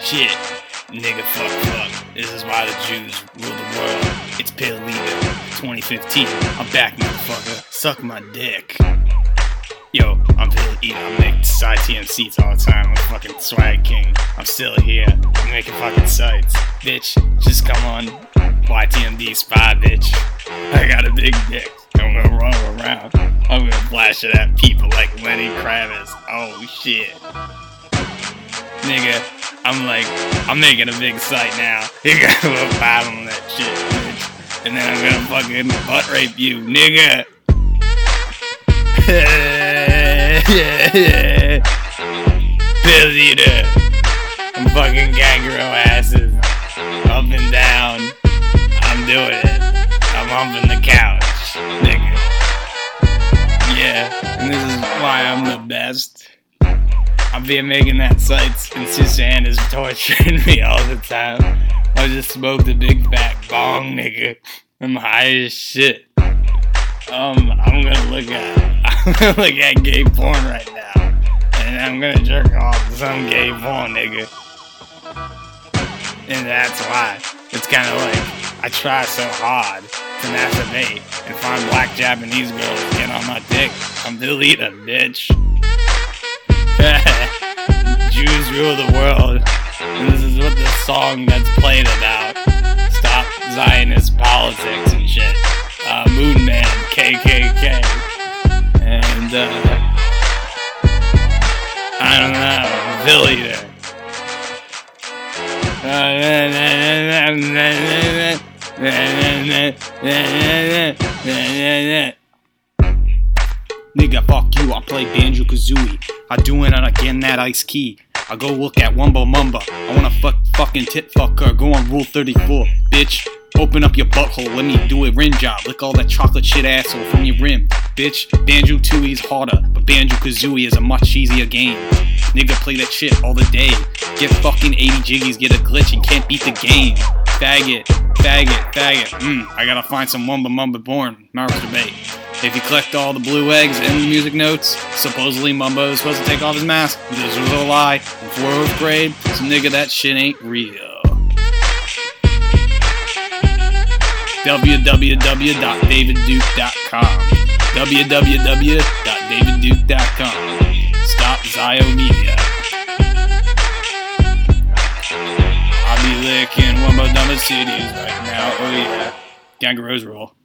shit. Nigga, fuck. This is why the Jews rule the world. It's Pale Leader, 2015. I'm back, motherfucker. Suck my dick. Yo, I'm Pale Eater. I make side TMCs all the time. I'm a fucking swag king. I'm still here. I'm making fucking sites. Bitch, just come on YTMD spy, bitch. I got a big dick. I'm gonna run around. I'm gonna flash it at people like Lenny Kravitz. Oh shit. Nigga, I'm making a big site now. You gotta go bottom that shit, bitch. And then I'm gonna fucking butt rape you, nigga. Pale Eater. I'm fucking gangrel asses. Up and down. I'm doing it. I'm humping the couch, nigga. Yeah, and this is why I'm the best. I've been making that sites, and Suzanne is torturing me all the time. I just smoked a big fat bong, nigga. I'm high as shit. I'm gonna look at gay porn right now, and I'm gonna jerk off to some gay porn, nigga. And that's why it's kind of like I try so hard to masturbate and find black Japanese girls to get on my dick. I'm Pale Eater, bitch. Jews rule the world, and this is what the song that's played about. Stop Zionist politics and shit. Moon Man, KKK, and I don't know, Pale Eater. Nigga, fuck you, I play Banjo-Kazooie. I do it and I get that Ice Key. I go look at Wumba Mumba. I wanna fucking tit fuck her. Go on Rule 34, bitch. Open up your butthole, let me do a rim job. Lick all that chocolate shit asshole from your rim, bitch. Banjo-Tooie's harder, but Banjo-Kazooie is a much easier game. Nigga, play that shit all the day. Get fucking 80 jiggies, get a glitch, and can't beat the game. Faggot. I gotta find some Wumba Mumba porn. Masturbate. If you collect all the blue eggs and the music notes, supposedly Mumbo is supposed to take off his mask. This was a lie. In 4th grade, so nigga, that shit ain't real. www.davidduke.com www.davidduke.com Stop Zio Media. I'll be licking Wumba Dumba cities right now. Oh yeah. Gangaroos rule.